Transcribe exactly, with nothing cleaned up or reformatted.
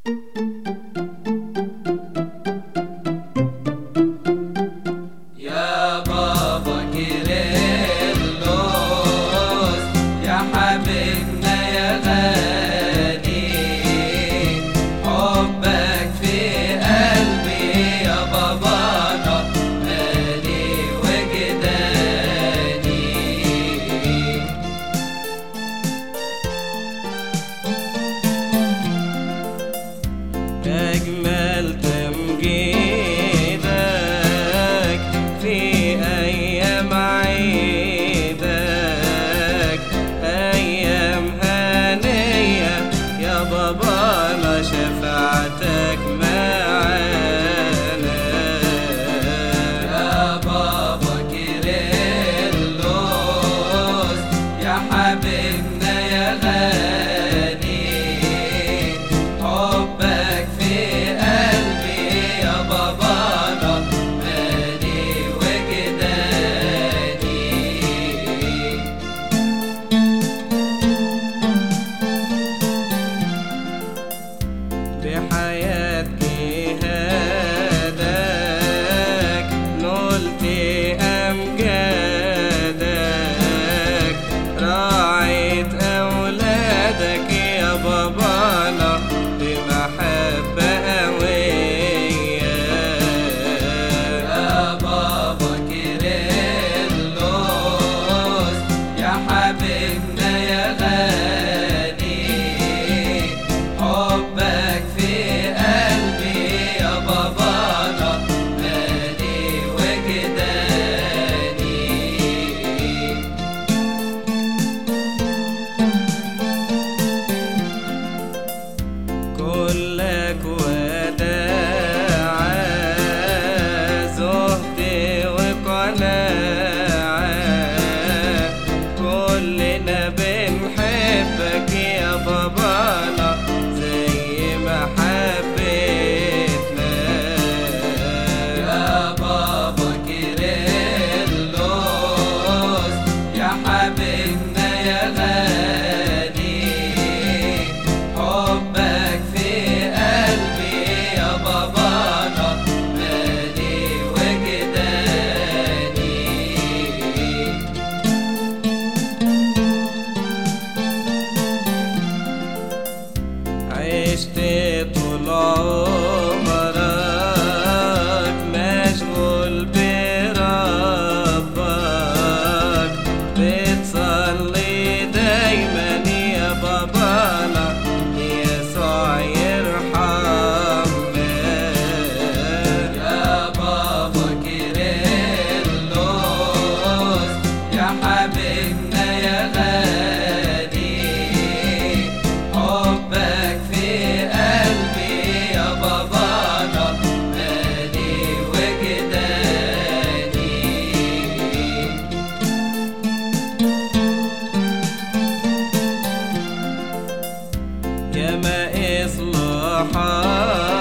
يا بابا كيرلس يا حبيبنا يا غالي، حبك في قلبي يا بابانا مالي وجداني. أجمل تمجيدك في أيام عيدك، أيام هنية يا بابانا شفاعتك معانا. يا بابا كيرلس يا حبيبنا يا غالي، حبك في قلبي يا بابانا مالي وجداني. بحياة جهادك نلت أمجادك، راعيت أولادك يا بابانا بمحبة قوية. يا بابا كيرلس يا حبيبنا يا غالي، حبك في قلبي يا بابانا مالي وجداني. كلك وداعة زهد وقناعة، كلنا بنحبك يا بابانا زي ما حبيتنا. يا بابا كيرلس يا حبيبنا يا غالي، حبك في قلبي يا بابانا مالي وجداني. عشت طول عمرك مشغول بربك، بتصلي دايما يا بابانا يسوع يرحمنا. يا بابا كيرلس يا حبيبنا يا غالي، حبك في قلبي يا بابانا مالي وجداني. يا ما إصلاحك